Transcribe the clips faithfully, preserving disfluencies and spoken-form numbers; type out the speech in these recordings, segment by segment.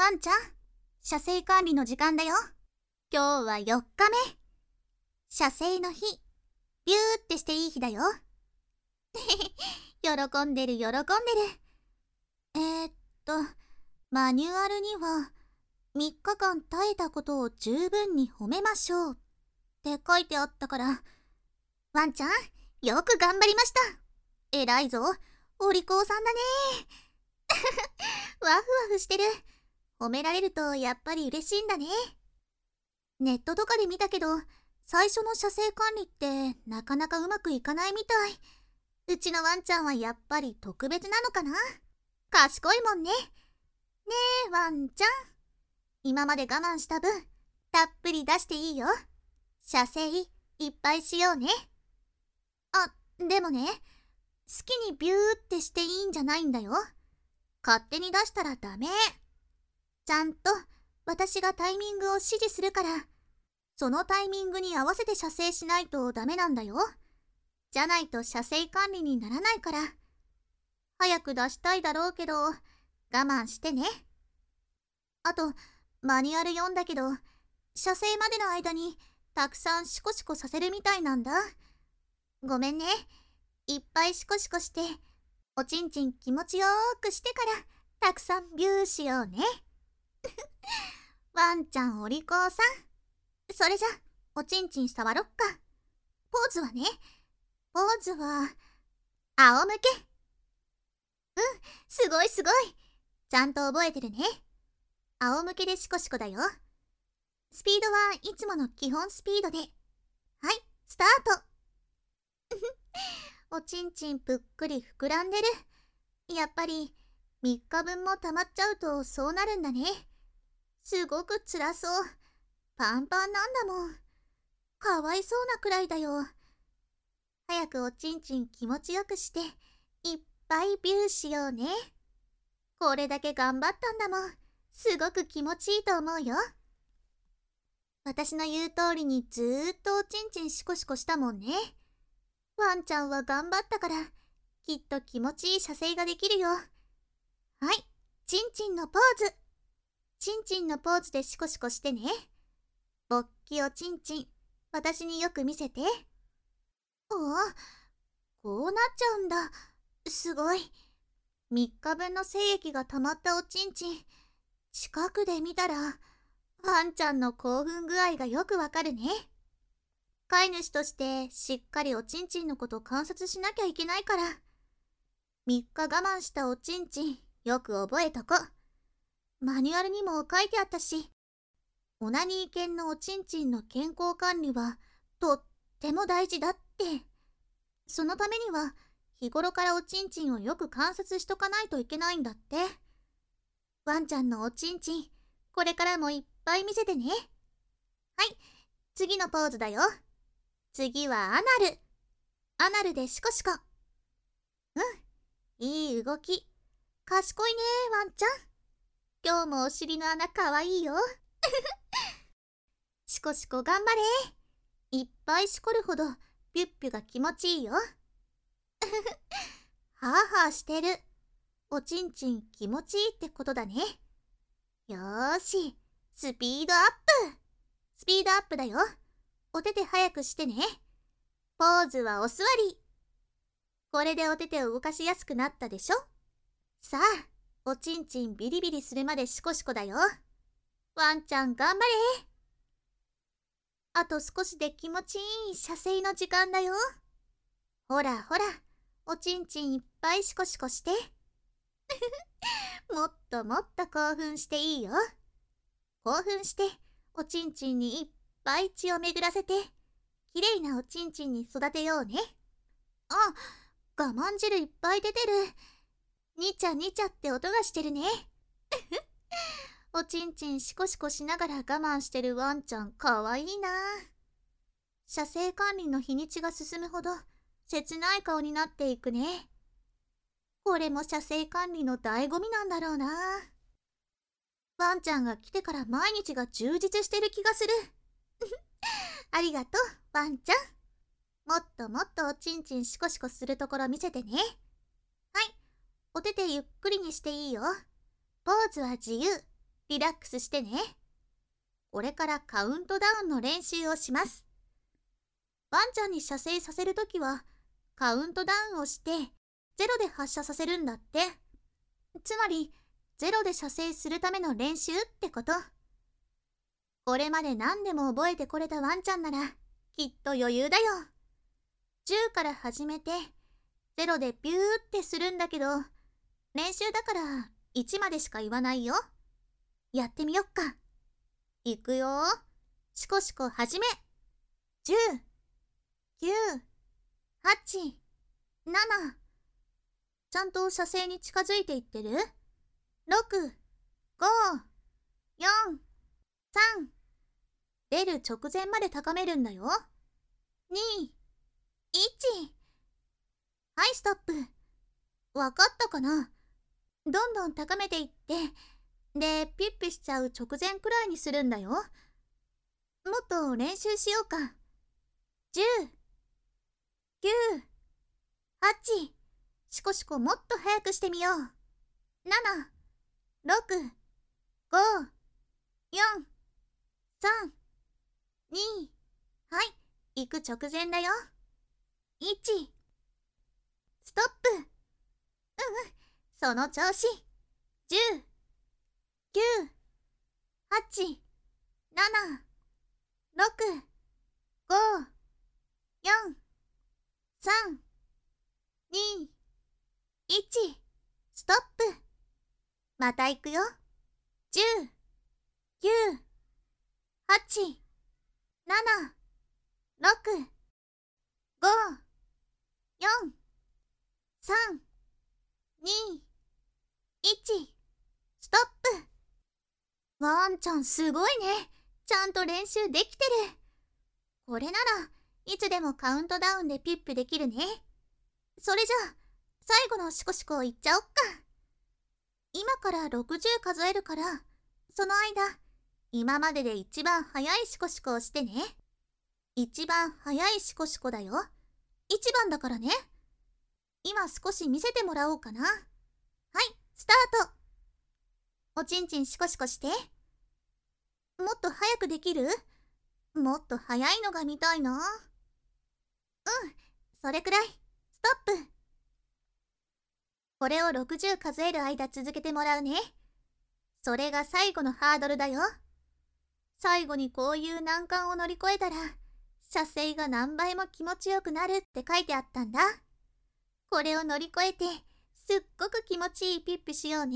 ワンちゃん、車制管理の時間だよ。今日はよっかめ。車制の日。ビューってしていい日だよ。喜んでる喜んでる。えー、っと、マニュアルには、みっかかん耐えたことを十分に褒めましょうって書いてあったから、ワンちゃん、よく頑張りました。偉いぞ、お利口さんだね。ワフワフしてる。褒められるとやっぱり嬉しいんだね。ネットとかで見たけど、最初の車制管理ってなかなかうまくいかないみたい。うちのワンちゃんはやっぱり特別なのかな。賢いもんね。ねえワンちゃん、今まで我慢した分たっぷり出していいよ。車制いっぱいしようね。あ、でもね、好きにビューってしていいんじゃないんだよ。勝手に出したらダメ。ちゃんと私がタイミングを指示するから、そのタイミングに合わせて車制しないとダメなんだよ。じゃないと車制管理にならないから。早く出したいだろうけど、我慢してね。あと、マニュアル読んだけど、車制までの間にたくさんシコシコさせるみたいなんだ。ごめんね。いっぱいシコシコして、おちんちん気持ちよーくしてから、たくさんビューしようね。ワンちゃんお利口さん。それじゃ、おちんちん触ろっか。ポーズはね、ポーズは、仰向け。うん、すごいすごい。ちゃんと覚えてるね。仰向けでシコシコだよ。スピードはいつもの基本スピードで。はい、スタート。おちんちんぷっくり膨らんでる。やっぱりみっかぶんも溜まっちゃうとそうなるんだね。すごく辛そう。パンパンなんだもん。かわいそうなくらいだよ。早くおちんちん気持ちよくして、いっぱいビューしようね。これだけ頑張ったんだもん。すごく気持ちいいと思うよ。私の言う通りにずーっとおちんちんシコシコしたもんね。ワンちゃんは頑張ったから、きっと気持ちいい車制ができるよ。はい、ちんちんのポーズ。ちんちんのポーズでシコシコしてね。ぼっきおちんちん、私によく見せて。おお、こうなっちゃうんだ。すごい。みっかぶんの精液が溜まったおちんちん、近くで見たら、ワンちゃんの興奮具合がよくわかるね。飼い主としてしっかりおちんちんのこと観察しなきゃいけないから。みっか我慢したおちんちん、よく覚えとこ。マニュアルにも書いてあったし、オナニー犬のおちんちんの健康管理はとっても大事だって。そのためには日頃からおちんちんをよく観察しとかないといけないんだって。ワンちゃんのおちんちん、これからもいっぱい見せてね。はい、次のポーズだよ。次はアナル。アナルでシコシコ。うん、いい動き。賢いね、ワンちゃん。今日もお尻の穴かわいいよ。シコシコ頑張れ。いっぱいしこるほどピュッピュが気持ちいいよ。はあはあしてる。おちんちん気持ちいいってことだね。よーし、スピードアップ。スピードアップだよ。お手手早くしてね。ポーズはお座り。これでお手手を動かしやすくなったでしょ。さあ、おちんちんビリビリするまでシコシコだよ。ワンちゃん頑張れ。あと少しで気持ちいい車制の時間だよ。ほらほら、おちんちんいっぱいシコシコして。もっともっと興奮していいよ。興奮しておちんちんにいっぱい血を巡らせて、きれいなおちんちんに育てようね。あ、我慢汁いっぱい出てる。にちゃにちゃって音がしてるね。おちんちんシコシコしながら我慢してるワンちゃんかわいいな。車制管理の日にちが進むほど切ない顔になっていくね。これも車制管理の醍醐味なんだろうな。ワンちゃんが来てから毎日が充実してる気がする。ありがとう、ワンちゃん。もっともっとおちんちんシコシコするところ見せてね。はい、お手手ゆっくりにしていいよ。ポーズは自由。 リラックスしてね。これからカウントダウンの練習をします。ワンちゃんに射精させるときは、カウントダウンをして、ゼロで発射させるんだって。つまり、ゼロで射精するための練習ってこと。これまで何でも覚えてこれたワンちゃんなら、きっと余裕だよ。じゅうから始めて、ゼロでビューってするんだけど、練習だからいちまでしか言わないよ。やってみよっか。いくよ。シコシコ始め。じゅう、きゅう、はち、なな。ちゃんと射精に近づいていってる？ ろく、ご、よん、さん。出る直前まで高めるんだよ。に、いち。はい、ストップ。わかったかな？どんどん高めていって、で、ピッピしちゃう直前くらいにするんだよ。もっと練習しようか。じゅう、きゅう、はち。シコシコもっと早くしてみよう。なな、ろく、ご、よん、さん、に。はい、行く直前だよ。いち。ストップ。うんうん、その調子。じゅう、きゅう、はち、なな、ろく、ご、よん、さん、に、いち。ストップ。また行くよ。じゅう、きゅう、はち、なな、ろく、ご、よん、さん、に、いち。ストップ。ワンちゃんすごいね。ちゃんと練習できてる。これならいつでもカウントダウンでピップできるね。それじゃあ最後のシコシコをいっちゃおっか。今からろくじゅう数えるから、その間今までで一番早いシコシコをしてね。一番早いシコシコだよ。一番だからね。今少し見せてもらおうかな。はい、スタート。おちんちんシコシコして。もっと早くできる？もっと早いのが見たいな。うん、それくらい。ストップ。これをろくじゅう数える間続けてもらうね。それが最後のハードルだよ。最後にこういう難関を乗り越えたら、射精が何倍も気持ちよくなるって書いてあったんだ。これを乗り越えて、すっごく気持ちいいピッピしようね。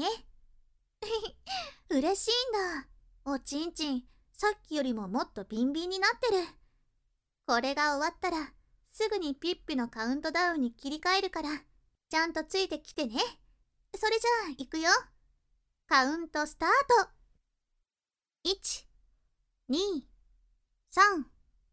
嬉しいんだ。おちんちん、さっきよりももっとビンビンになってる。これが終わったら、すぐにピッピのカウントダウンに切り替えるから、ちゃんとついてきてね。それじゃあ、いくよ。カウントスタート。いち、に、さん、よん、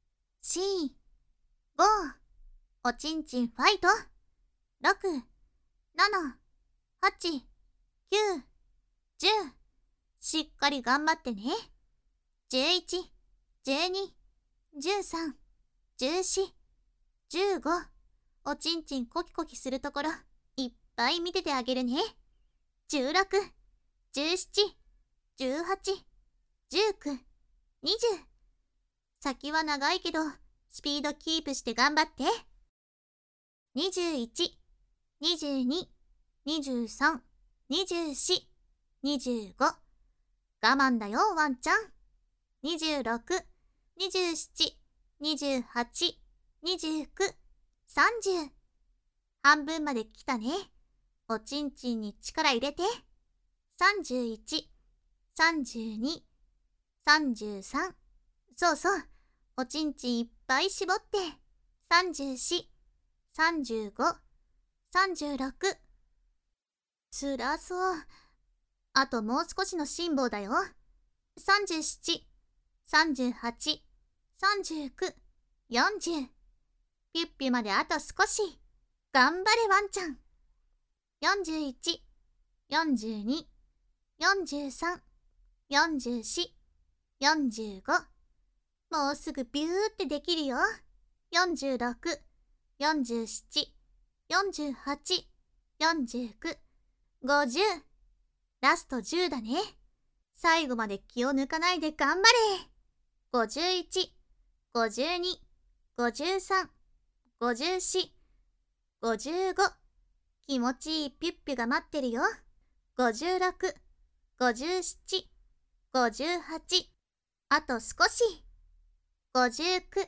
ご。おちんちんファイト。ろく、なな、はち、きゅう、じゅう。しっかり頑張ってね。じゅういち、じゅうに、じゅうさん、じゅうよん、じゅうご。おちんちんコキコキするところいっぱい見ててあげるね。じゅうろく、じゅうなな、じゅうはち、じゅうきゅう、にじゅう。先は長いけどスピードキープして頑張って。にじゅういち、にじゅうに、にじゅうさん、にじゅうよん、にじゅうご。我慢だよワンちゃん。にじゅうろく、にじゅうなな、にじゅうはち、にじゅうきゅう、さんじゅう。半分まで来たね。おちんちんに力入れて。さんじゅういち、さんじゅうに、さんじゅうさん。そうそう。おちんちんいっぱい絞って。さんじゅうよん、さんじゅうご、さんじゅうろく。つらそう。あともう少しの辛抱だよ。さんじゅうなな、さんじゅうはち、さんじゅうきゅう、よんじゅう。ピュッピュまであと少し。頑張れワンちゃん。よんじゅういち、よんじゅうに、よんじゅうさん、よんじゅうよん、よんじゅうご。もうすぐビューってできるよ。よんじゅうろく、よんじゅうなな、よんじゅうはち、よんじゅうきゅう、ごじゅう。ラストじゅうだね。 最後まで気を抜かないで頑張れ。ごじゅういち、ごじゅうに、ごじゅうさん、ごじゅうよん、ごじゅうご。気持ちいいピュッピュが待ってるよ。ごじゅうろく、ごじゅうなな、ごじゅうはち。あと少し。ごじゅうきゅう、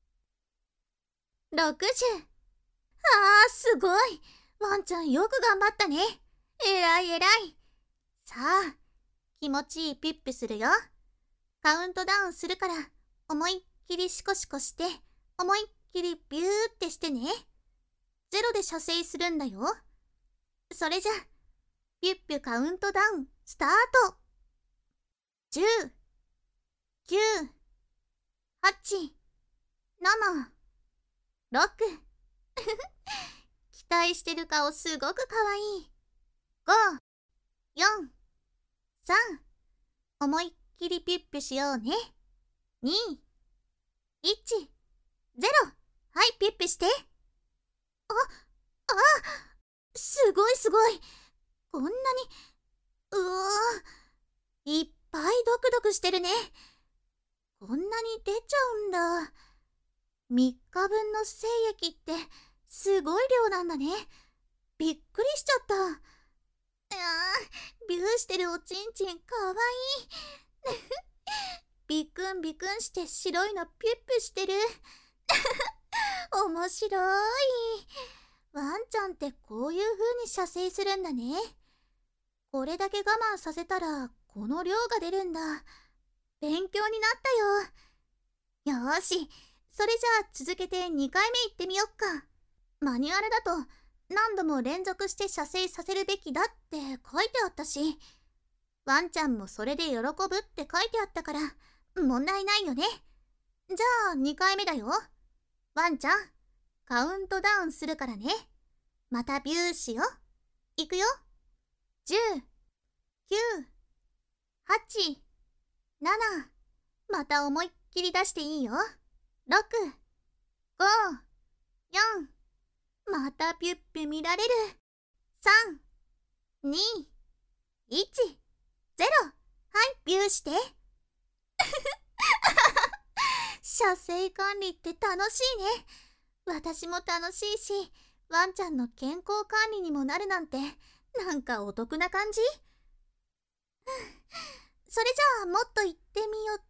ろくじゅう。あー、すごい。ワンちゃんよく頑張ったね。えらいえらい。さあ、気持ちいいピュッピュするよ。カウントダウンするから、思いっきりシコシコして、思いっきりビューってしてね。ゼロで射精するんだよ。それじゃ、ピュッピュカウントダウンスタート。じゅう、きゅう、はち、なな、ろく。期待してる顔すごくかわいい。ご、よん、さん。思いっきりピュッピュしようね。に、いち、ゼロ。はい、ピュッピュして。あ、あ、すごいすごい。こんなに、うわー、いっぱいドクドクしてるね。こんなに出ちゃうんだ。みっかぶんの精液ってすごい量なんだね。びっくりしちゃった。あー、ビューしてるおちんちんかわいい。ビクンビクンして白いのピュッピュしてる。面白い。ワンちゃんってこういう風に射精するんだね。これだけ我慢させたらこの量が出るんだ。勉強になったよ。よーし、それじゃあ続けてにかいめいってみよっか。マニュアルだと何度も連続して射精させるべきだって書いてあったし、ワンちゃんもそれで喜ぶって書いてあったから問題ないよね。じゃあにかいめだよ。ワンちゃん、カウントダウンするからね。またビューしよ。いくよ。じゅう、きゅう、はち、なな。また思いっきり出していいよ。ろく、ご、よん。またピュッピュ見られる。さん、に、いち、ゼロ。はい、ビューして。射精管理って楽しいね。私も楽しいし、ワンちゃんの健康管理にもなるなんて、なんかお得な感じ。それじゃあもっと言ってみよって。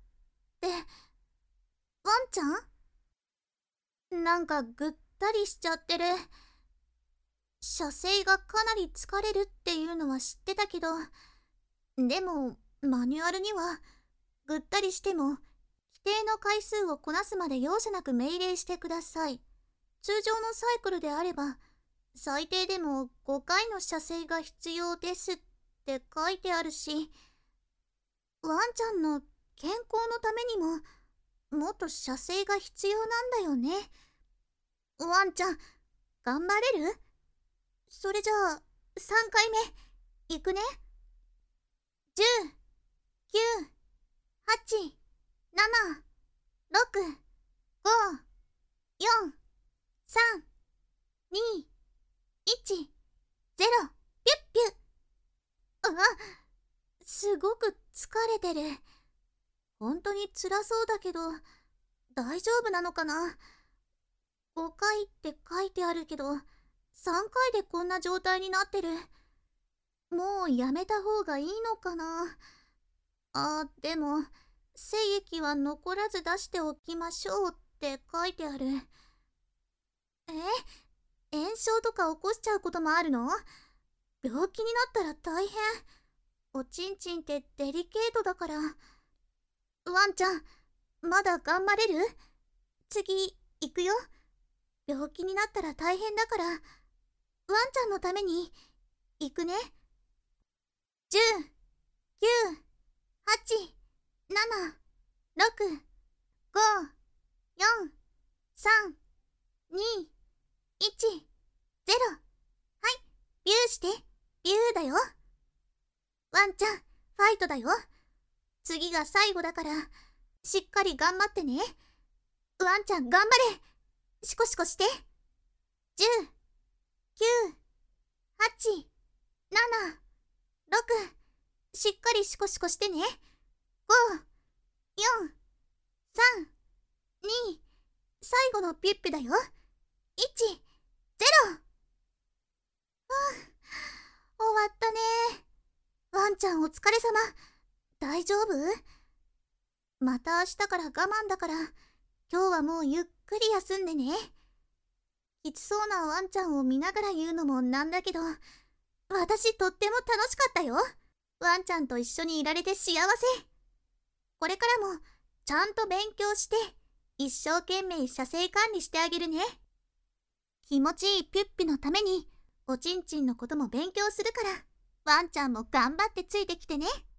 ワンちゃん？なんかぐったりしちゃってる。射精がかなり疲れるっていうのは知ってたけど、でもマニュアルにはぐったりしても規定の回数をこなすまで容赦なく命令してください。通常のサイクルであれば最低でもごかいの射精が必要ですって書いてあるし、ワンちゃんの健康のためにももっと射精が必要なんだよね。ワンちゃん頑張れる？それじゃあさんかいめいくね。じゅう、きゅう、はち、なな、ろく、ご、よん、さん、に、いち、ゼロ。ピュッピュ。あ、すごく疲れてる。本当に辛そうだけど大丈夫なのかな。ごかいって書いてあるけどさんかいでこんな状態になってる。もうやめた方がいいのかな。あ、でも精液は残らず出しておきましょうって書いてある。え、炎症とか起こしちゃうこともあるの？病気になったら大変。おちんちんってデリケートだから。ワンちゃんまだ頑張れる？次行くよ。病気になったら大変だからワンちゃんのために行くね。じゅう、きゅう、はち、なな、ろく、ご、よん、さん、に、いち、ゼロ。はい、ビューして。ビューだよ。ワンちゃんファイトだよ。次が最後だからしっかり頑張ってね。ワンちゃん頑張れ。シコシコして。じゅう、きゅう、はち、なな、ろく、 しっかりシコシコしてね。ご、よん、さん、に、最後のピュッピュだよ。いち、ゼロ。ふう、終わったね。ワンちゃんお疲れ様。大丈夫？また明日から我慢だから、今日はもうゆっくり休んでね。きつそうなワンちゃんを見ながら言うのもなんだけど、私とっても楽しかったよ。ワンちゃんと一緒にいられて幸せ。これからもちゃんと勉強して、一生懸命車声管理してあげるね。気持ちいいピュッピのために、おちんちんのことも勉強するから、ワンちゃんも頑張ってついてきてね。